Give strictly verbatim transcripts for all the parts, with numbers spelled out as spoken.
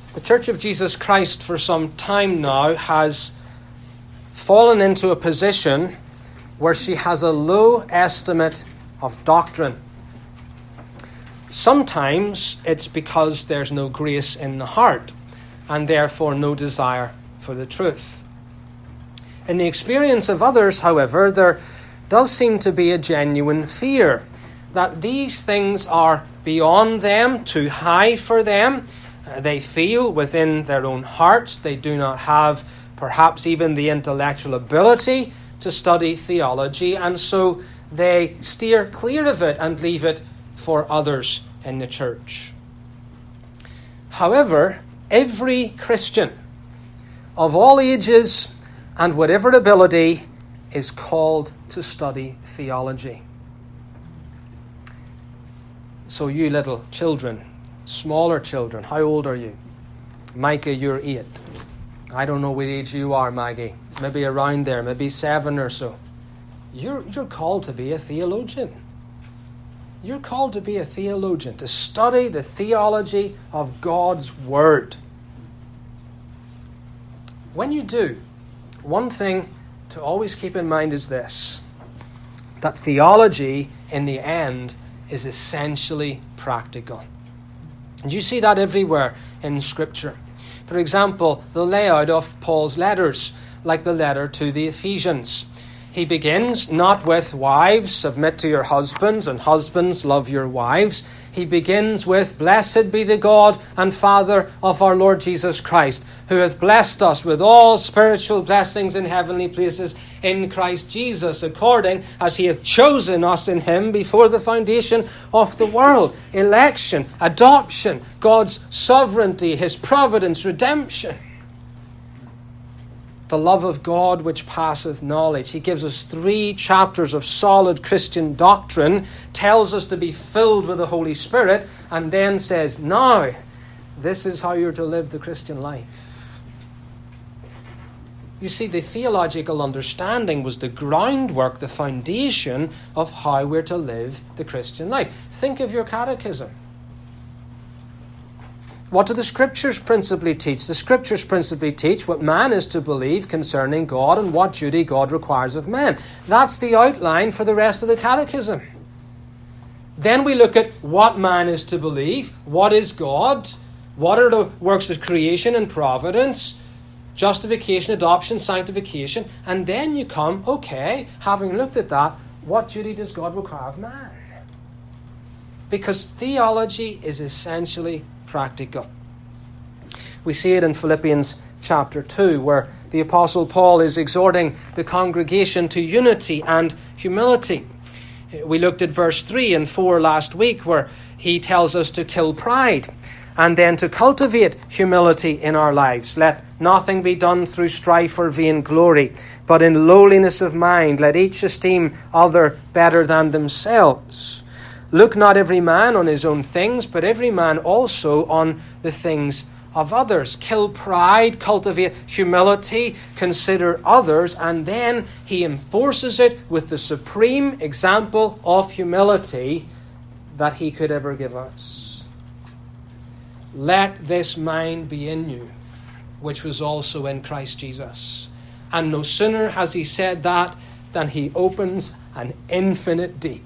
The Church of Jesus Christ for some time now has fallen into a position where she has a low estimate of doctrine. Sometimes it's because there's no grace in the heart and therefore no desire for the truth. In the experience of others, however, there does seem to be a genuine fear that these things are beyond them, too high for them. Uh, they feel within their own hearts they do not have perhaps even the intellectual ability to study theology, and so they steer clear of it and leave it for others in the church. However, every Christian of all ages and whatever ability is called to study theology. So you little children, smaller children, how old are you? Micah, you're eight. I don't know what age you are, Maggie. Maybe around there, maybe seven or so. You're, you're called to be a theologian. You're called to be a theologian, to study the theology of God's Word. When you do, one thing to always keep in mind is this, that theology, in the end, is essentially practical. And you see that everywhere in Scripture. For example, the layout of Paul's letters, like the letter to the Ephesians. He begins not with wives, submit to your husbands, and husbands, love your wives. He begins with, blessed be the God and Father of our Lord Jesus Christ, who hath blessed us with all spiritual blessings in heavenly places in Christ Jesus, according as he hath chosen us in him before the foundation of the world. Election, adoption, God's sovereignty, his providence, redemption. The love of God which passeth knowledge. He gives us three chapters of solid Christian doctrine, tells us to be filled with the Holy Spirit, and then says, now, this is how you're to live the Christian life. You see, the theological understanding was the groundwork, the foundation of how we're to live the Christian life. Think of your catechism. What do the Scriptures principally teach? The Scriptures principally teach what man is to believe concerning God and what duty God requires of man. That's the outline for the rest of the catechism. Then we look at what man is to believe, what is God, what are the works of creation and providence, justification, adoption, sanctification, and then you come, okay, having looked at that, what duty does God require of man? Because theology is essentially practical. We see it in Philippians chapter two, where the Apostle Paul is exhorting the congregation to unity and humility. We looked at verse three and four last week, where he tells us to kill pride and then to cultivate humility in our lives. Let nothing be done through strife or vainglory, but in lowliness of mind let each esteem other better than themselves. Look not every man on his own things, but every man also on the things of others. Kill pride, cultivate humility, consider others, and then he enforces it with the supreme example of humility that he could ever give us. Let this mind be in you, which was also in Christ Jesus. And no sooner has he said that than he opens an infinite deep.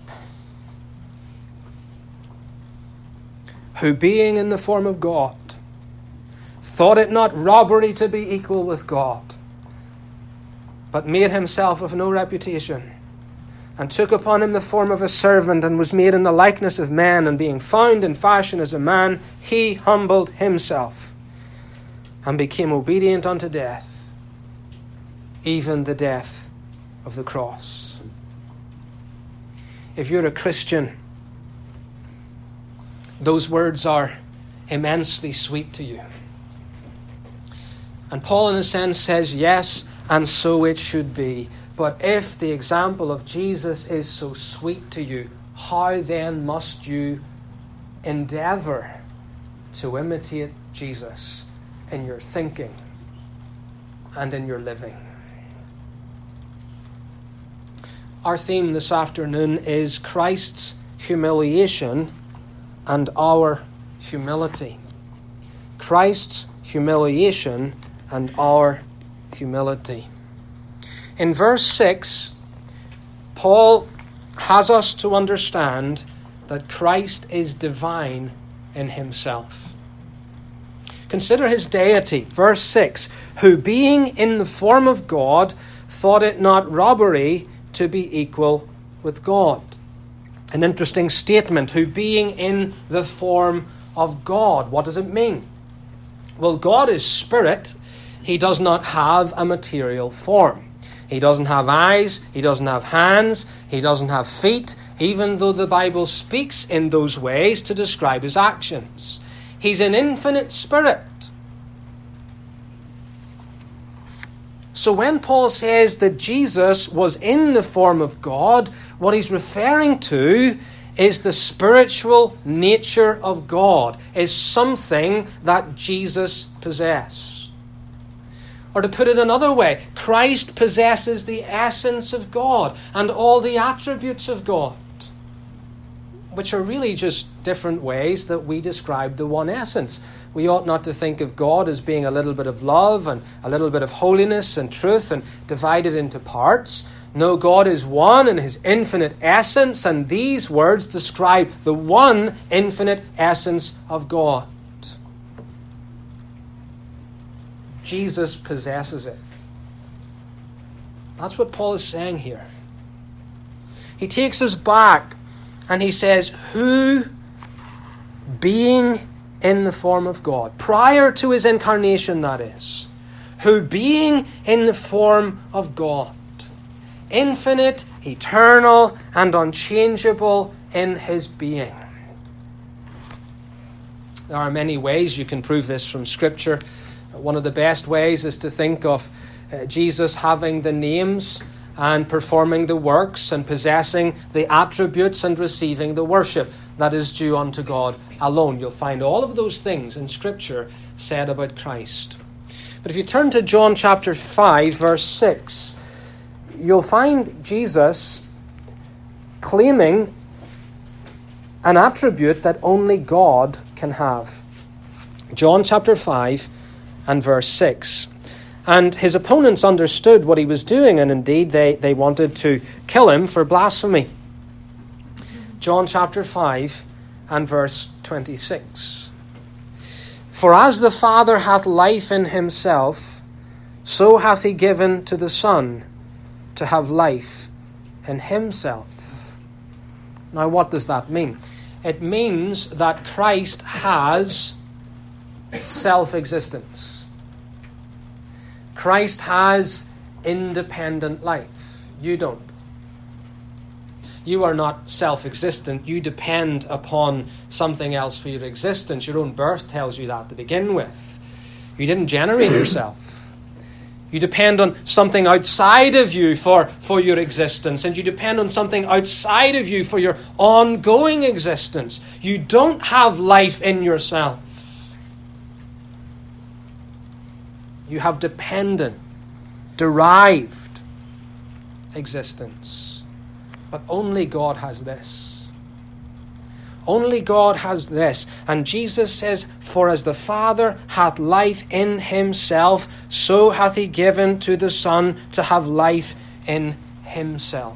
Who being in the form of God, thought it not robbery to be equal with God, but made himself of no reputation, and took upon him the form of a servant, and was made in the likeness of men, and being found in fashion as a man, he humbled himself, and became obedient unto death, even the death of the cross. If you're a Christian, those words are immensely sweet to you. And Paul, in a sense, says, yes, and so it should be. But if the example of Jesus is so sweet to you, how then must you endeavor to imitate Jesus in your thinking and in your living? Our theme this afternoon is Christ's humiliation and our humility. Christ's humiliation and our humility. In verse six, Paul has us to understand that Christ is divine in himself. Consider his deity. Verse six, who being in the form of God, thought it not robbery to be equal with God. An interesting statement, who being in the form of God. What does it mean? Well, God is spirit. He does not have a material form. He doesn't have eyes. He doesn't have hands. He doesn't have feet, even though the Bible speaks in those ways to describe his actions. He's an infinite spirit. So when Paul says that Jesus was in the form of God, what he's referring to is the spiritual nature of God, is something that Jesus possessed. Or to put it another way, Christ possesses the essence of God and all the attributes of God, which are really just different ways that we describe the one essence. We ought not to think of God as being a little bit of love and a little bit of holiness and truth and divided into parts. No, God is one in his infinite essence, and these words describe the one infinite essence of God. Jesus possesses it. That's what Paul is saying here. He takes us back and he says, who, being in the form of God, prior to his incarnation, that is, who being in the form of God, infinite, eternal, and unchangeable in his being. There are many ways you can prove this from Scripture. One of the best ways is to think of uh, Jesus having the names and performing the works and possessing the attributes and receiving the worship that is due unto God alone. You'll find all of those things in Scripture said about Christ. But if you turn to John chapter five, verse six, you'll find Jesus claiming an attribute that only God can have. John chapter five and verse six. And his opponents understood what he was doing, and indeed they, they wanted to kill him for blasphemy. John chapter five and verse twenty-six. For as the Father hath life in himself, so hath he given to the Son to have life in himself. Now what does that mean? It means that Christ has self-existence. Christ has independent life. You don't. You are not self-existent. You depend upon something else for your existence. Your own birth tells you that to begin with. You didn't generate yourself. You depend on something outside of you for, for your existence, and you depend on something outside of you for your ongoing existence. You don't have life in yourself. You have dependent, derived existence. But only God has this. Only God has this. And Jesus says, for as the Father hath life in himself, so hath he given to the Son to have life in himself.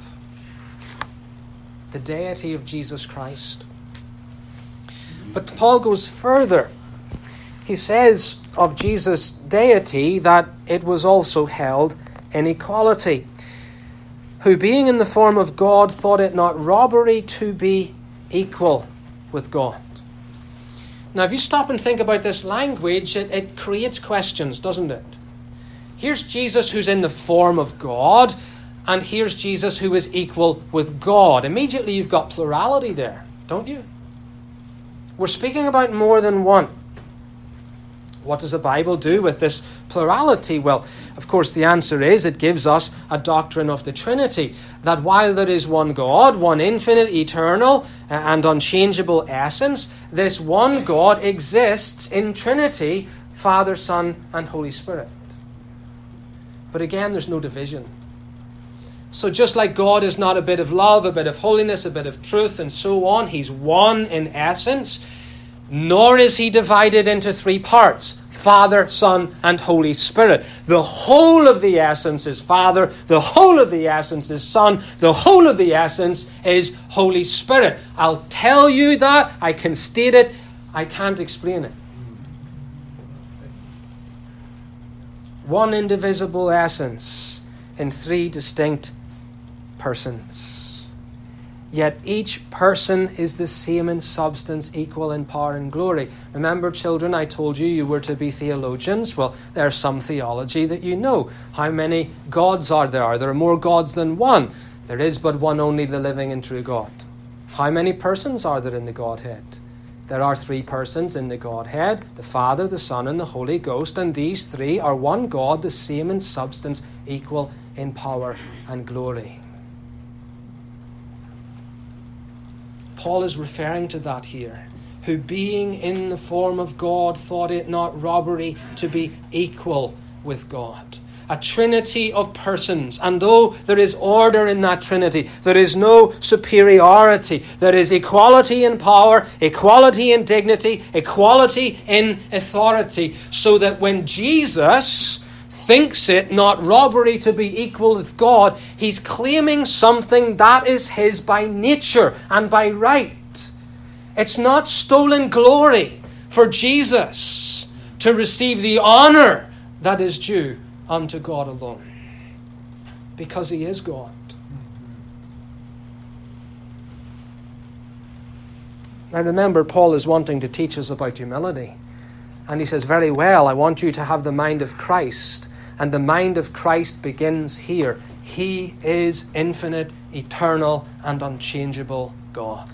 The deity of Jesus Christ. But Paul goes further. He says of Jesus' deity that it was also held in equality. Who being in the form of God thought it not robbery to be equal with God. Now if you stop and think about this language, it, it creates questions, doesn't it? Here's Jesus who's in the form of God, and here's Jesus who is equal with God. Immediately you've got plurality there, don't you? We're speaking about more than one. What does the Bible do with this plurality? Well, of course, the answer is it gives us a doctrine of the Trinity, that while there is one God, one infinite, eternal, and unchangeable essence, this one God exists in Trinity, Father, Son, and Holy Spirit. But again, there's no division. So just like God is not a bit of love, a bit of holiness, a bit of truth, and so on, he's one in essence, nor is he divided into three parts, Father, Son, and Holy Spirit. The whole of the essence is Father. The whole of the essence is Son. The whole of the essence is Holy Spirit. I'll tell you that. I can state it. I can't explain it. One indivisible essence in three distinct persons. Yet each person is the same in substance, equal in power and glory. Remember, children, I told you you were to be theologians. Well, there's some theology that you know. How many gods are there? There are more gods than one. There is but one only, the living and true God. How many persons are there in the Godhead? There are three persons in the Godhead, the Father, the Son, and the Holy Ghost, and these three are one God, the same in substance, equal in power and glory. Paul is referring to that here. Who being in the form of God thought it not robbery to be equal with God. A trinity of persons, and though there is order in that trinity, there is no superiority. There is equality in power, equality in dignity, equality in authority, so that when Jesus thinks it not robbery to be equal with God, he's claiming something that is his by nature and by right. It's not stolen glory for Jesus to receive the honor that is due unto God alone, because he is God. Now remember, Paul is wanting to teach us about humility. And he says, very well, I want you to have the mind of Christ. And the mind of Christ begins here. He is infinite, eternal, and unchangeable God.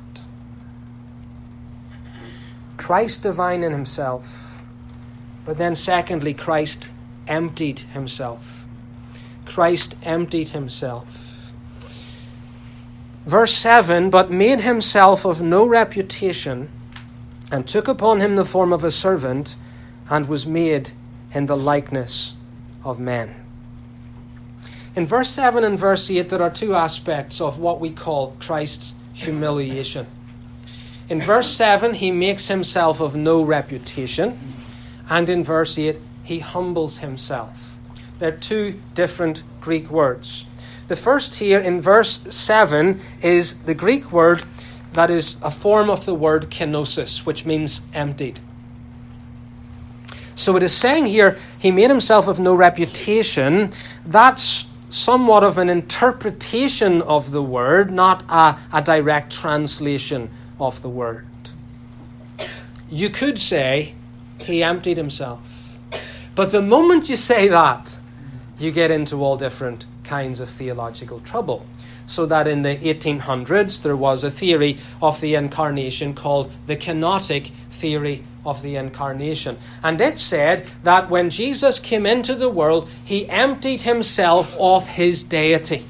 Christ divine in himself. But then secondly, Christ emptied himself. Christ emptied himself. Verse seven, but made himself of no reputation, and took upon him the form of a servant, and was made in the likeness of men. In verse seven and verse eight, there are two aspects of what we call Christ's humiliation. In verse seven, he makes himself of no reputation, and in verse eight, he humbles himself. They're two different Greek words. The first here in verse seven is the Greek word that is a form of the word kenosis, which means emptied. So it is saying here, he made himself of no reputation. That's somewhat of an interpretation of the word, not a, a direct translation of the word. You could say, he emptied himself. But the moment you say that, you get into all different kinds of theological trouble. So that in the eighteen hundreds, there was a theory of the incarnation called the kenotic theory of the incarnation. And it said that when Jesus came into the world, he emptied himself of his deity.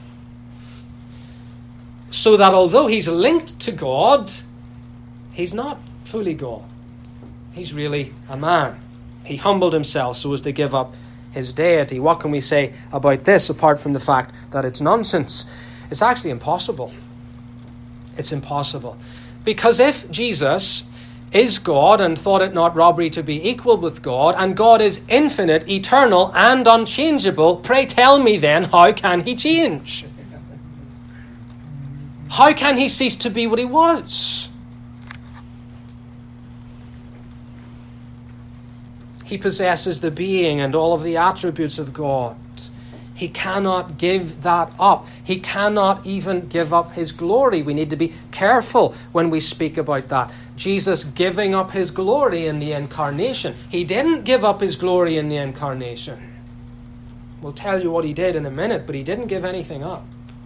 So that although he's linked to God, he's not fully God. He's really a man. He humbled himself so as to give up his deity. What can we say about this apart from the fact that it's nonsense? It's actually impossible. It's impossible. Because if Jesus is God and thought it not robbery to be equal with God, and God is infinite, eternal, and unchangeable, pray tell me then, how can he change? How can he cease to be what he was? He possesses the being and all of the attributes of God. He cannot give that up. He cannot even give up his glory. We need to be careful when we speak about that. Jesus giving up his glory in the incarnation. He didn't give up his glory in the incarnation. We'll tell you what he did in a minute, but he didn't give anything up.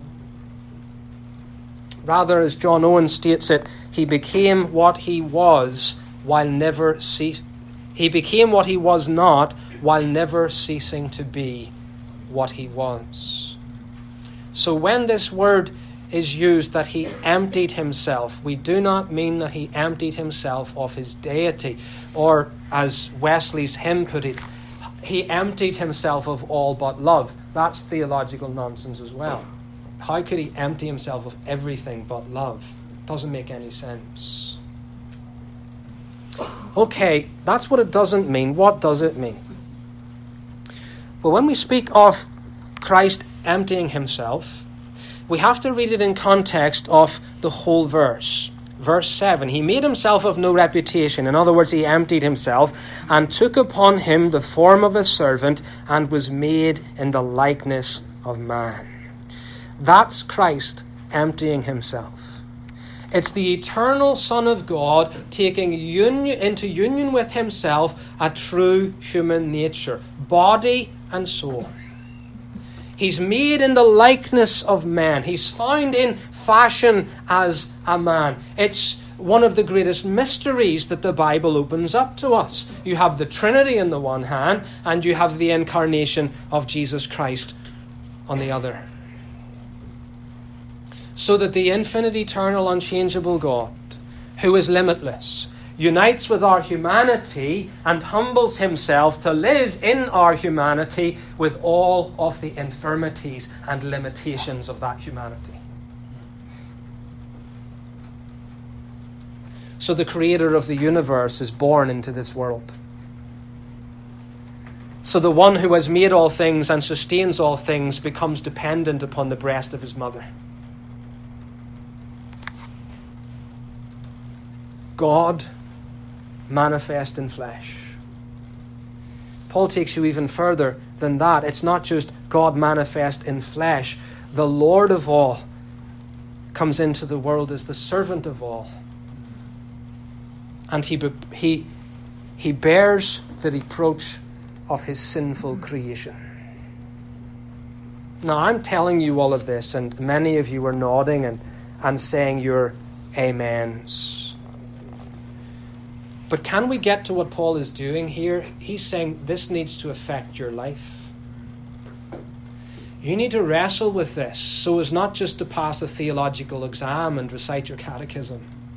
Rather, as John Owen states it, he became what he was while never ceasing. He became what he was not while never ceasing to be what he was. So when this word is used that he emptied himself, we do not mean that he emptied himself of his deity, or as Wesley's hymn put it, he emptied himself of all but love. That's theological nonsense as well. How could he empty himself of everything but love? It doesn't make any sense. Okay, that's what it doesn't mean. What does it mean? Well, when we speak of Christ emptying himself, we have to read it in context of the whole verse. Verse seven, he made himself of no reputation. In other words, he emptied himself and took upon him the form of a servant and was made in the likeness of man. That's Christ emptying himself. It's the eternal Son of God taking union, into union with himself a true human nature, body and soul. He's made in the likeness of man. He's found in fashion as a man. It's one of the greatest mysteries that the Bible opens up to us. You have the Trinity on the one hand, and you have the incarnation of Jesus Christ on the other. So that the infinite, eternal, unchangeable God, who is limitless, unites with our humanity and humbles himself to live in our humanity with all of the infirmities and limitations of that humanity. So the creator of the universe is born into this world. So the one who has made all things and sustains all things becomes dependent upon the breast of his mother. God manifest in flesh. Paul takes you even further than that. It's not just God manifest in flesh. The Lord of all comes into the world as the servant of all. And he, he, he bears the reproach of his sinful creation. Now, I'm telling you all of this, and many of you are nodding and, and saying your amens. But can we get to what Paul is doing here? He's saying this needs to affect your life. You need to wrestle with this so as not just to pass a theological exam and recite your catechism.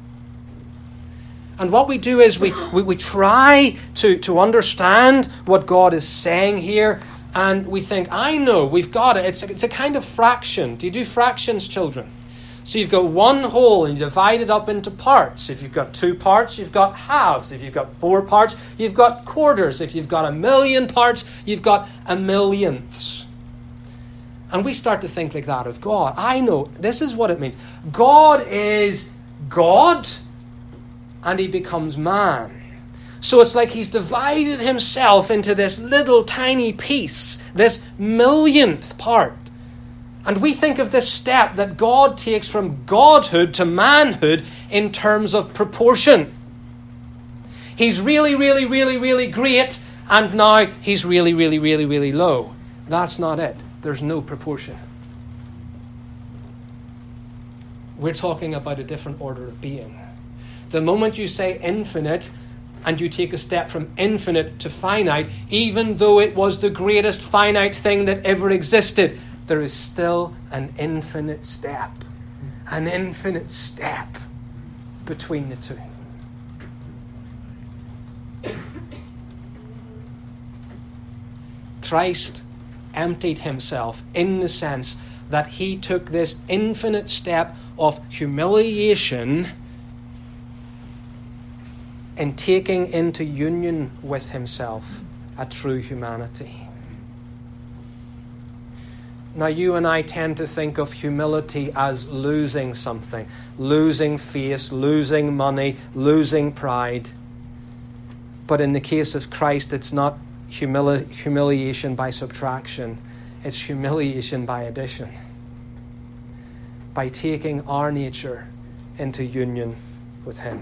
And what we do is we, we, we try to, to understand what God is saying here, and we think, I know, we've got it. It's a, it's a kind of fraction. Do you do fractions, children? So you've got one whole and you divide it up into parts. If you've got two parts, you've got halves. If you've got four parts, you've got quarters. If you've got a million parts, you've got a millionths. And we start to think like that of God. I know, this is what it means. God is God, and he becomes man. So it's like he's divided himself into this little tiny piece, this millionth part. And we think of this step that God takes from godhood to manhood in terms of proportion. He's really, really, really, really great, and now he's really, really, really, really low. That's not it. There's no proportion. We're talking about a different order of being. The moment you say infinite, and you take a step from infinite to finite, even though it was the greatest finite thing that ever existed, there is still an infinite step, an infinite step between the two. Christ emptied himself in the sense that he took this infinite step of humiliation in taking into union with himself a true humanity. Now, you and I tend to think of humility as losing something, losing face, losing money, losing pride. But in the case of Christ, it's not humili- humiliation by subtraction. It's humiliation by addition. By taking our nature into union with him.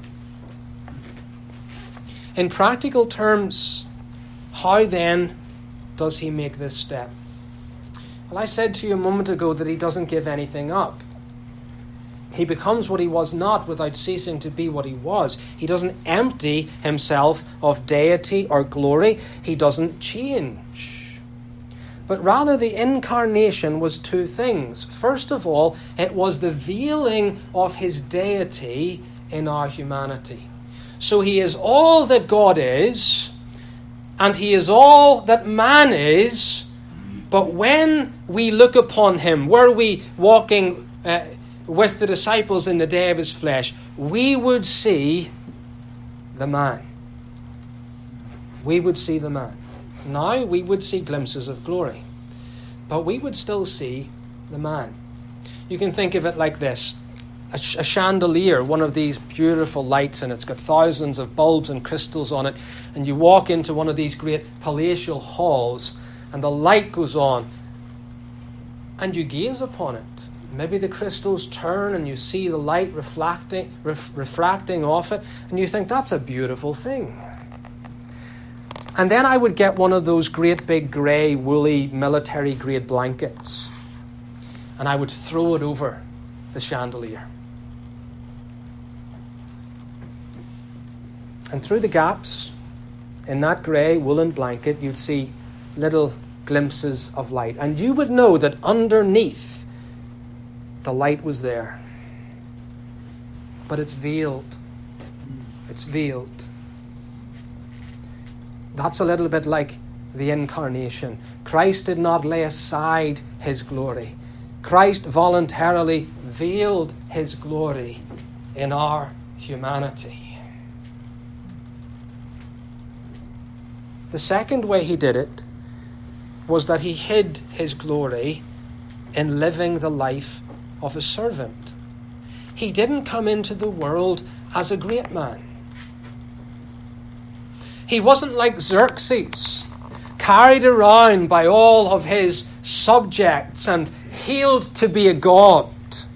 In practical terms, how then does he make this step? Well, I said to you a moment ago that he doesn't give anything up. He becomes what he was not without ceasing to be what he was. He doesn't empty himself of deity or glory. He doesn't change. But rather, the incarnation was two things. First of all, it was the veiling of his deity in our humanity. So he is all that God is, and he is all that man is. But when we look upon him, were we walking uh, with the disciples in the day of his flesh, we would see the man. We would see the man. Now we would see glimpses of glory, but we would still see the man. You can think of it like this. A, sh- a chandelier, one of these beautiful lights, and it's got thousands of bulbs and crystals on it, and you walk into one of these great palatial halls, and the light goes on, and you gaze upon it. Maybe the crystals turn and you see the light reflecting, ref- refracting off it, and you think, that's a beautiful thing. And then I would get one of those great big grey, woolly, military-grade blankets, and I would throw it over the chandelier. And through the gaps in that grey woolen blanket, you'd see little glimpses of light. And you would know that underneath, the light was there. But it's veiled. It's veiled. That's a little bit like the incarnation. Christ did not lay aside his glory. Christ voluntarily veiled his glory in our humanity. The second way he did it was that he hid his glory in living the life of a servant. He didn't come into the world as a great man. He wasn't like Xerxes, carried around by all of his subjects and hailed to be a god.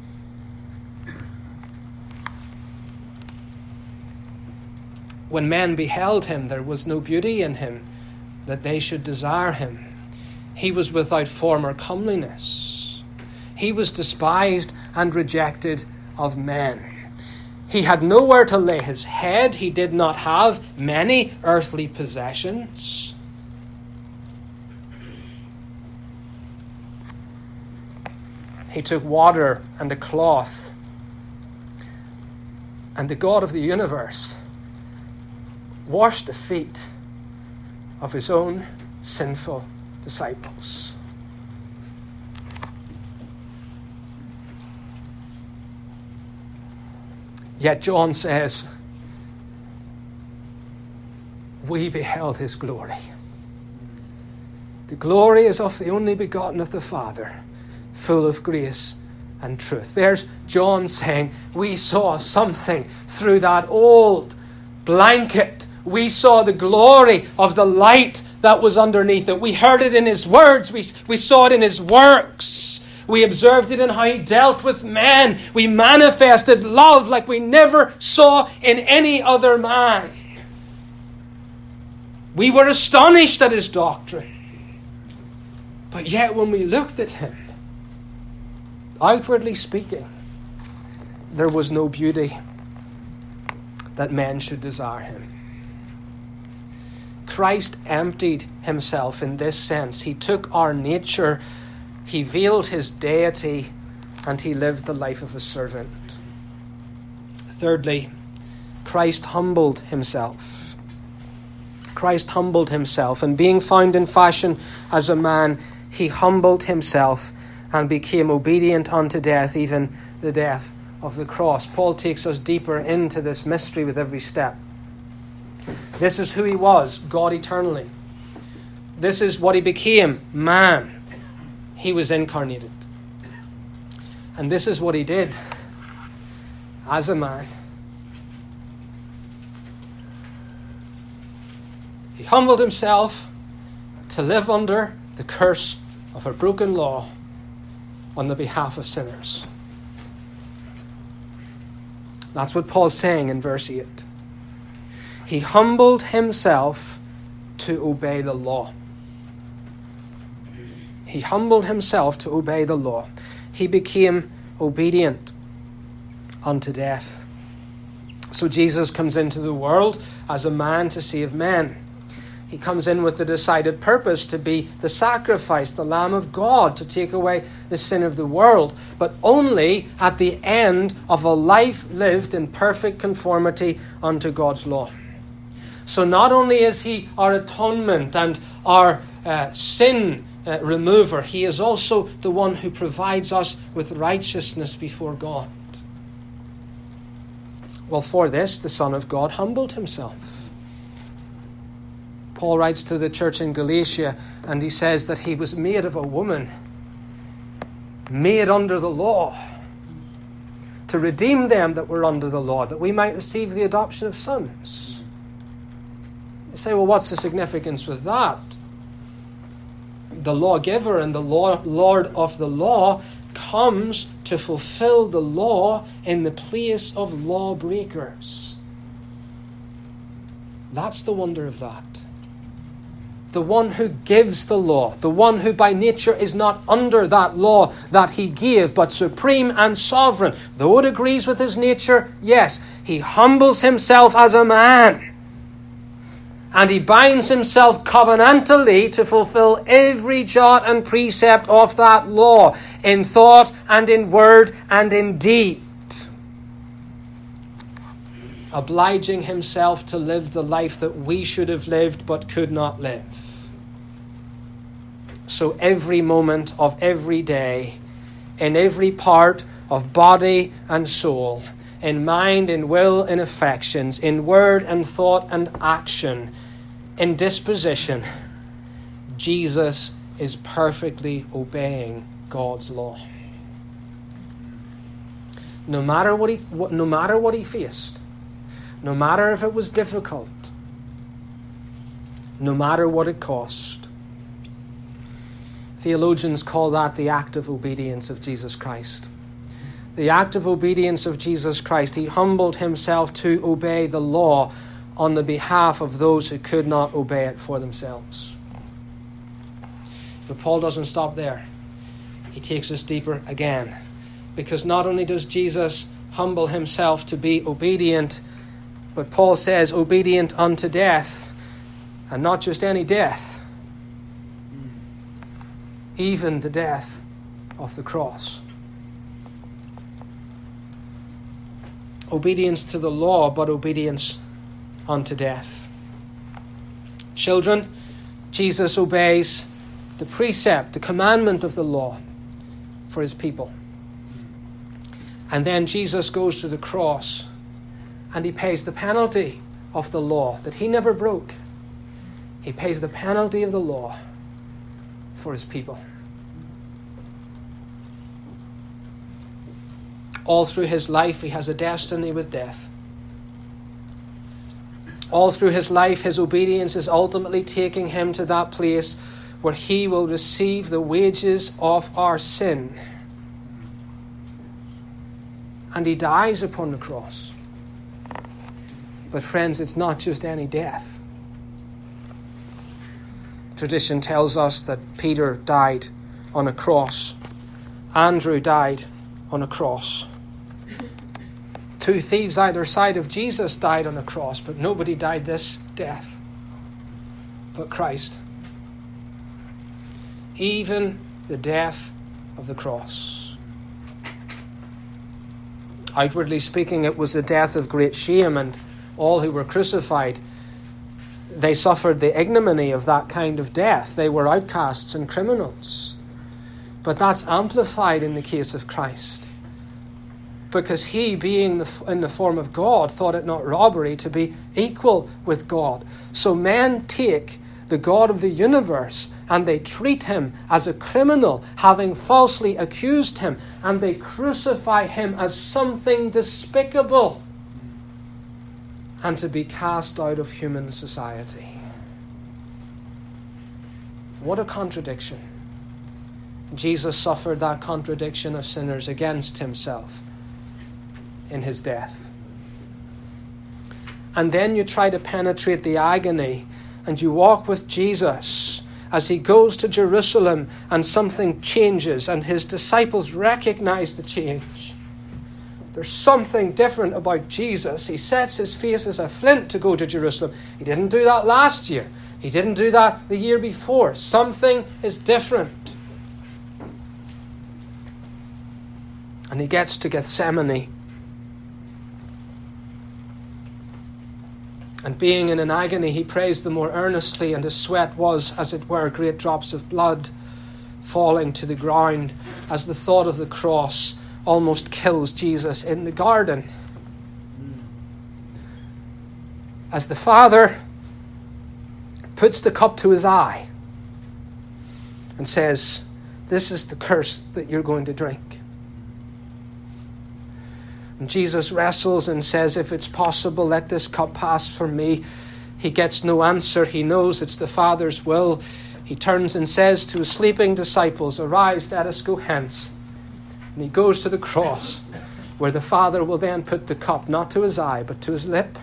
When men beheld him, there was no beauty in him that they should desire him. He was without form or comeliness. He was despised and rejected of men. He had nowhere to lay his head. He did not have many earthly possessions. He took water and a cloth, and the God of the universe washed the feet of his own sinful disciples. Yet John says, we beheld his glory. The glory is of the only begotten of the Father, full of grace and truth. There's John saying, we saw something through that old blanket. We saw the glory of the light that was underneath it. We heard it in his words. We, we saw it in his works. We observed it in how he dealt with men. We manifested love like we never saw in any other man. We were astonished at his doctrine. But yet when we looked at him, outwardly speaking, there was no beauty that men should desire him. Christ emptied himself in this sense. He took our nature, he veiled his deity, and he lived the life of a servant. Thirdly, Christ humbled himself. Christ humbled himself, and being found in fashion as a man, he humbled himself and became obedient unto death, even the death of the cross. Paul takes us deeper into this mystery with every step. This is who he was, God eternally. This is what he became, man. He was incarnated. And this is what he did as a man. He humbled himself to live under the curse of a broken law on the behalf of sinners. That's what Paul's saying in verse eight. He humbled himself to obey the law. He humbled himself to obey the law. He became obedient unto death. So Jesus comes into the world as a man to save men. He comes in with the decided purpose to be the sacrifice, the Lamb of God, to take away the sin of the world, but only at the end of a life lived in perfect conformity unto God's law. So not only is he our atonement and our uh, sin uh, remover, he is also the one who provides us with righteousness before God. Well, for this, the Son of God humbled himself. Paul writes to the church in Galatia, and he says that he was made of a woman, made under the law, to redeem them that were under the law, that we might receive the adoption of sons. You say, well, what's the significance with that? The lawgiver and the law, Lord of the law comes to fulfill the law in the place of lawbreakers. That's the wonder of that. The one who gives the law, the one who by nature is not under that law that he gave, but supreme and sovereign. Though it agrees with his nature, yes, he humbles himself as a man. And he binds himself covenantally to fulfill every jot and precept of that law, in thought and in word and in deed, obliging himself to live the life that we should have lived but could not live. So every moment of every day, in every part of body and soul, in mind, in will, in affections, in word and thought and action, in disposition, Jesus is perfectly obeying God's law. No matter what he, what, no matter what he faced, no matter if it was difficult, no matter what it cost. Theologians call that the active obedience of Jesus Christ. The active obedience of Jesus Christ. He humbled himself to obey the law on the behalf of those who could not obey it for themselves. But Paul doesn't stop there. He takes us deeper again. Because not only does Jesus humble himself to be obedient, but Paul says obedient unto death, and not just any death, even the death of the cross. Obedience to the law, but obedience unto death. Children, Jesus obeys the precept, the commandment of the law for his people. And then Jesus goes to the cross and he pays the penalty of the law that he never broke. He pays the penalty of the law for his people. All through his life, he has a destiny with death. All through his life, his obedience is ultimately taking him to that place where he will receive the wages of our sin. And he dies upon the cross. But friends, it's not just any death. Tradition tells us that Peter died on a cross. Andrew died on a cross. Two thieves either side of Jesus died on a cross, but nobody died this death but Christ. Even the death of the cross. Outwardly speaking, it was a death of great shame, and all who were crucified, they suffered the ignominy of that kind of death. They were outcasts and criminals. But that's amplified in the case of Christ. Because he, being the, in the form of God, thought it not robbery to be equal with God. So men take the God of the universe and they treat him as a criminal, having falsely accused him, and they crucify him as something despicable and to be cast out of human society. What a contradiction. Jesus suffered that contradiction of sinners against himself in his death. And then you try to penetrate the agony and you walk with Jesus as he goes to Jerusalem and something changes and his disciples recognize the change. There's something different about Jesus. He sets his face as a flint to go to Jerusalem. He didn't do that last year. He didn't do that the year before. Something is different. And he gets to Gethsemane. And being in an agony, he prays the more earnestly, and his sweat was, as it were, great drops of blood falling to the ground as the thought of the cross almost kills Jesus in the garden. as the Father puts the cup to his eye and says, this is the curse that you're going to drink. And Jesus wrestles and says, if it's possible, let this cup pass from me. He gets no answer. He knows it's the Father's will. He turns and says to his sleeping disciples, arise, let us go hence. And he goes to the cross, where the Father will then put the cup, not to his eye, but to his lip.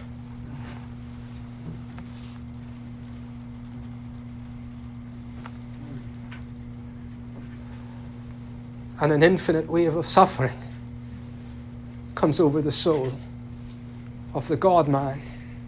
And an infinite wave of suffering comes over the soul of the God-man.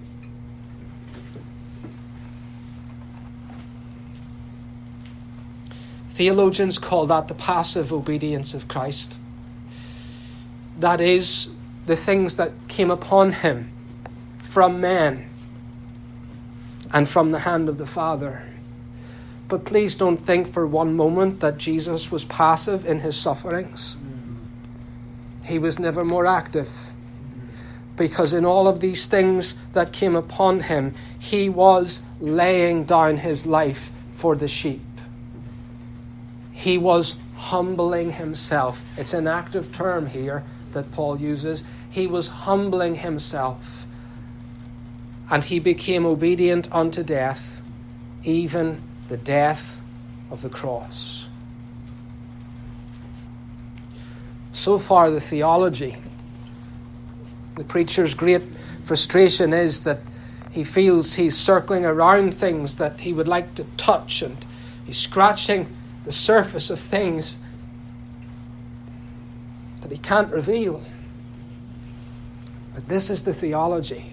Theologians call that the passive obedience of Christ. That is, the things that came upon him from men and from the hand of the Father. But please don't think for one moment that Jesus was passive in his sufferings. He was never more active. Because in all of these things that came upon him, he was laying down his life for the sheep. He was humbling himself. It's an active term here that Paul uses. He was humbling himself. And he became obedient unto death, even the death of the cross. So far, the theology. The preacher's great frustration is that he feels he's circling around things that he would like to touch, and he's scratching the surface of things that he can't reveal. But this is the theology.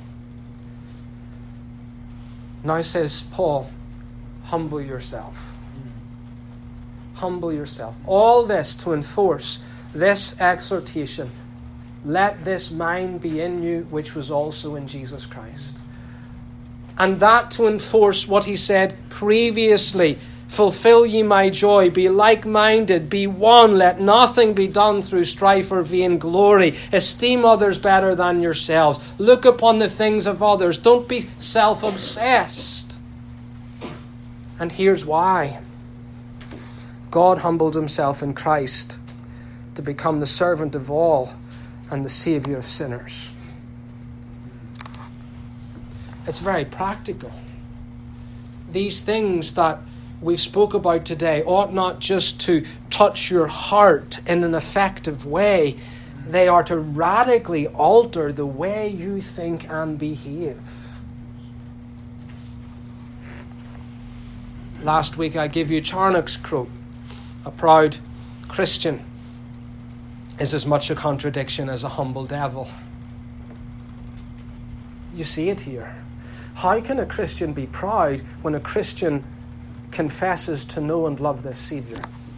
Now, says Paul, humble yourself. Humble yourself. All this to enforce this exhortation. Let this mind be in you, which was also in Jesus Christ. And that to enforce what he said previously. Fulfill ye my joy, be like-minded, be one, let nothing be done through strife or vain glory. Esteem others better than yourselves. Look upon the things of others. Don't be self-obsessed. And here's why. God humbled himself in Christ to become the servant of all and the Savior of sinners. It's very practical. These things that we've spoke about today ought not just to touch your heart in an effective way. They are to radically alter the way you think and behave. Last week I gave you Charnock's quote. A proud Christian is as much a contradiction as a humble devil. You see it here. How can a Christian be proud when a Christian confesses to know and love this Savior?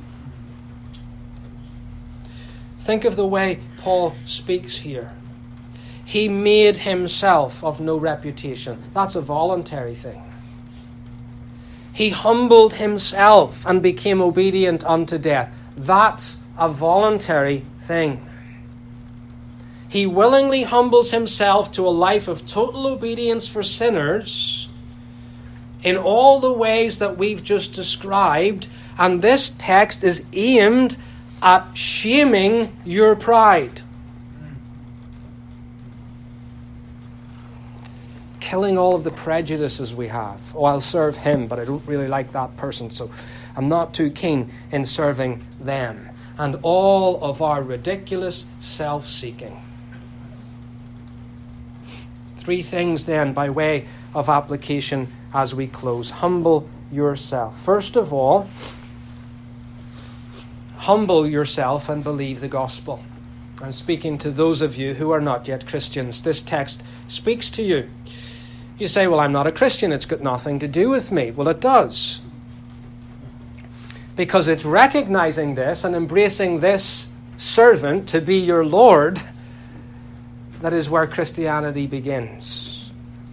Think of the way Paul speaks here. He made himself of no reputation. That's a voluntary thing. He humbled himself and became obedient unto death. That's a voluntary thing. He willingly humbles himself to a life of total obedience for sinners in all the ways that we've just described. And this text is aimed at shaming your pride. Killing all of the prejudices we have. Oh, I'll serve him, but I don't really like that person, so I'm not too keen in serving them. And all of our ridiculous self-seeking. Three things then by way of application as we close. Humble yourself. First of all, humble yourself and believe the gospel. I'm speaking to those of you who are not yet Christians. This text speaks to you. You say, well, I'm not a Christian. It's got nothing to do with me. Well, it does. Because it's recognizing this and embracing this servant to be your Lord that is where Christianity begins.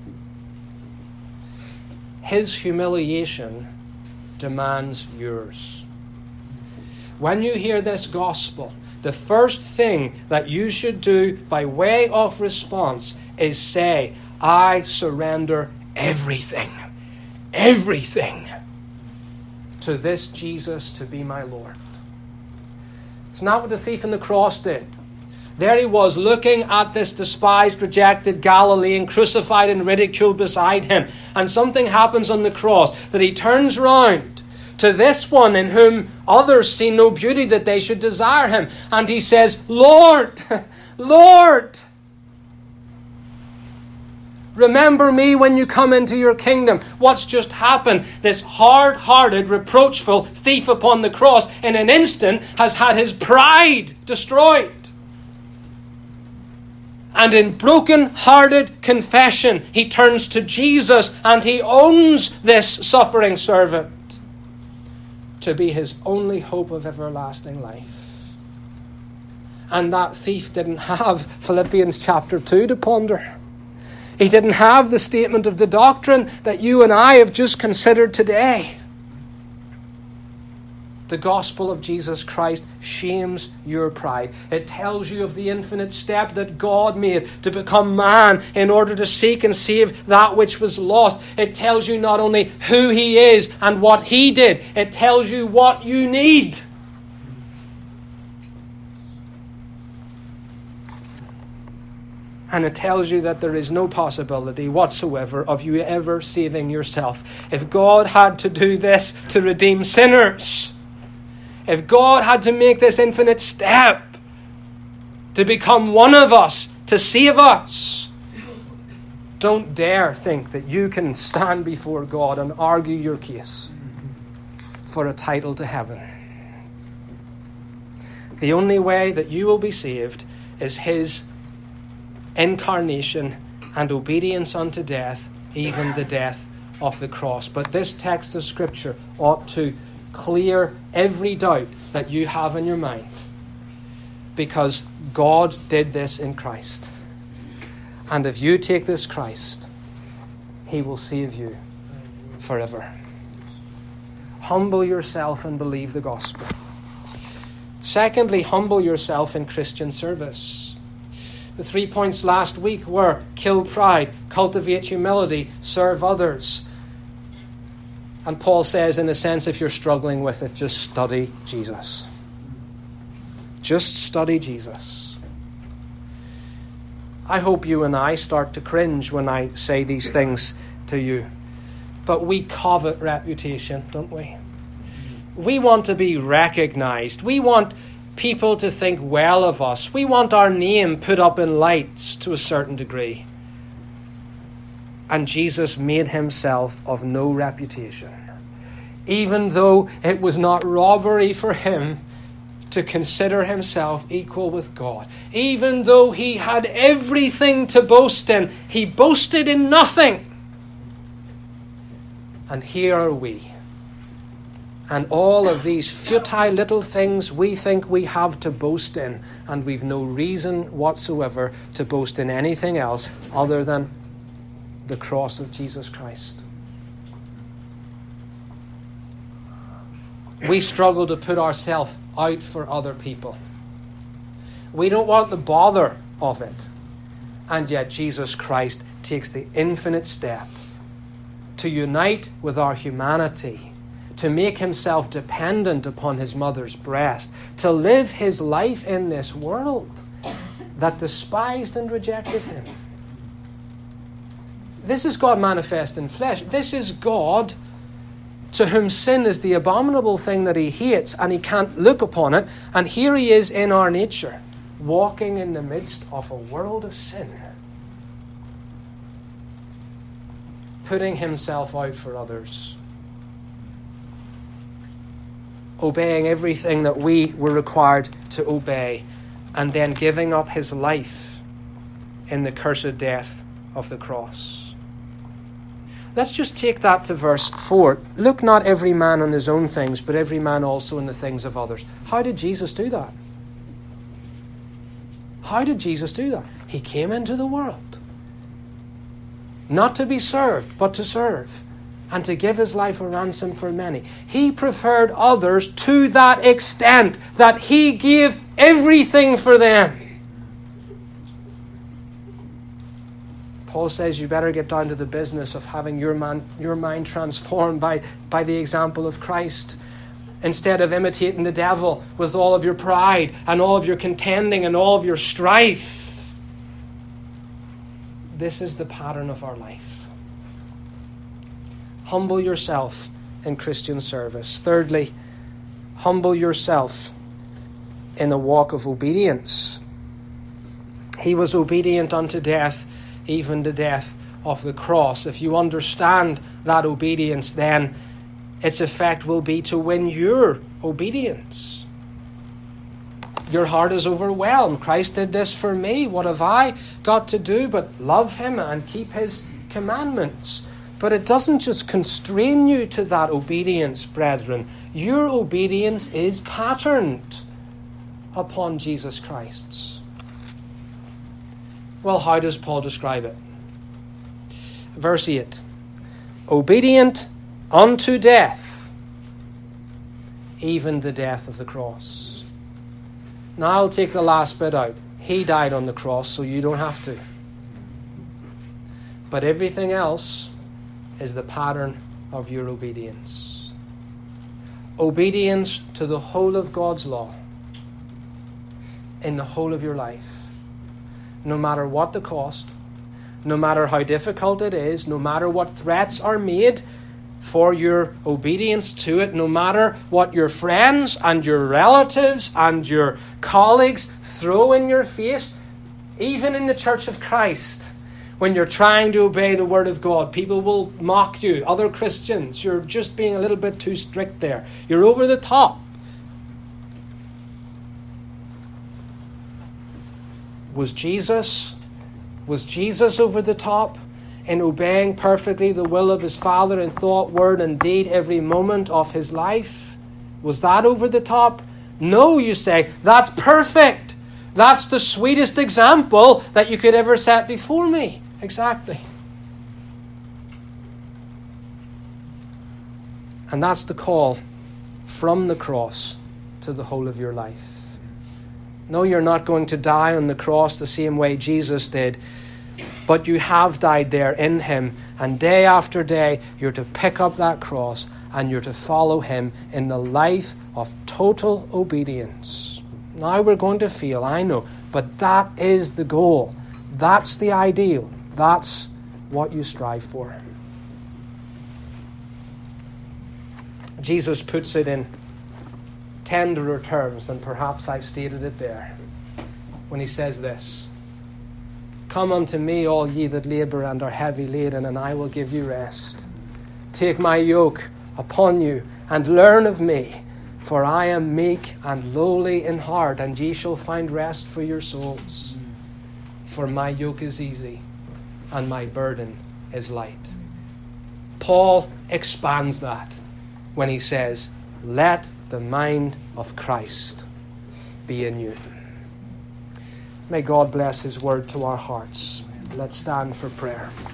His humiliation demands yours. When you hear this gospel, the first thing that you should do by way of response is say, I surrender everything, everything to this Jesus to be my Lord. It's not what the thief on the cross did. There he was looking at this despised, rejected Galilean crucified and ridiculed beside him. And something happens on the cross that he turns round to this one in whom others see no beauty that they should desire him. And he says, Lord, Lord, remember me when you come into your kingdom. What's just happened? This hard-hearted, reproachful thief upon the cross in an instant has had his pride destroyed. And in broken-hearted confession, he turns to Jesus and he owns this suffering servant to be his only hope of everlasting life. And that thief didn't have Philippians chapter two to ponder. He didn't have the statement of the doctrine that you and I have just considered today. The gospel of Jesus Christ shames your pride. It tells you of the infinite step that God made to become man in order to seek and save that which was lost. It tells you not only who he is and what he did, it tells you what you need. And it tells you that there is no possibility whatsoever of you ever saving yourself. If God had to do this to redeem sinners, if God had to make this infinite step to become one of us, to save us, don't dare think that you can stand before God and argue your case for a title to heaven. The only way that you will be saved is his incarnation and obedience unto death, even the death of the cross. But this text of Scripture ought to clear every doubt that you have in your mind, because God did this in Christ. And if you take this Christ, he will save you forever. Humble yourself and believe the gospel. Secondly, humble yourself in Christian service. The three points last week were kill pride, cultivate humility, serve others. And Paul says, in a sense, if you're struggling with it, just study Jesus. Just study Jesus. I hope you and I start to cringe when I say these things to you. But we covet reputation, don't we? We want to be recognized. We want people to think well of us. We want our name put up in lights to a certain degree. And Jesus made himself of no reputation, even though it was not robbery for him to consider himself equal with God. Even though he had everything to boast in, he boasted in nothing. And here are we. And all of these futile little things we think we have to boast in, and we've no reason whatsoever to boast in anything else other than the cross of Jesus Christ. We struggle to put ourselves out for other people. We don't want the bother of it. And yet Jesus Christ takes the infinite step to unite with our humanity, to make himself dependent upon his mother's breast, to live his life in this world that despised and rejected him. This is God manifest in flesh. This is God to whom sin is the abominable thing that he hates, and he can't look upon it. And here he is in our nature, walking in the midst of a world of sin, putting himself out for others, obeying everything that we were required to obey, and then giving up his life in the cursed death of the cross. Let's just take that to verse four. Look not every man on his own things, but every man also in the things of others. How did Jesus do that? How did Jesus do that? He came into the world, not to be served, but to serve, and to give his life a ransom for many. He preferred others to that extent that he gave everything for them. Paul says you better get down to the business of having your, man, your mind transformed by, by the example of Christ, instead of imitating the devil with all of your pride and all of your contending and all of your strife. This is the pattern of our life. Humble yourself in Christian service. Thirdly, humble yourself in a walk of obedience. He was obedient unto death, even the death of the cross. If you understand that obedience, then its effect will be to win your obedience. Your heart is overwhelmed. Christ did this for me. What have I got to do but love him and keep his commandments? But it doesn't just constrain you to that obedience, brethren. Your obedience is patterned upon Jesus Christ's. Well, how does Paul describe it? Verse eight. Obedient unto death, even the death of the cross. Now I'll take the last bit out. He died on the cross, so you don't have to. But everything else is the pattern of your obedience. Obedience to the whole of God's law in the whole of your life. No matter what the cost, no matter how difficult it is, no matter what threats are made for your obedience to it, no matter what your friends and your relatives and your colleagues throw in your face, even in the Church of Christ, when you're trying to obey the Word of God, people will mock you. Other Christians, you're just being a little bit too strict there. You're over the top. Was Jesus, was Jesus over the top in obeying perfectly the will of his Father in thought, word, and deed every moment of his life? Was that over the top? No, you say. That's perfect. That's the sweetest example that you could ever set before me. Exactly. And that's the call from the cross to the whole of your life. No, you're not going to die on the cross the same way Jesus did, but you have died there in him, and day after day you're to pick up that cross and you're to follow him in the life of total obedience. Now we're going to feel, I know, but that is the goal. That's the ideal. That's what you strive for. Jesus puts it in tenderer terms than perhaps I've stated it there when he says this: Come unto me, all ye that labour and are heavy laden, and I will give you rest. Take my yoke upon you and learn of me, for I am meek and lowly in heart, and ye shall find rest for your souls. For my yoke is easy and my burden is light. Paul expands that when he says, let the mind of Christ be in you. May God bless his word to our hearts. Let's stand for prayer.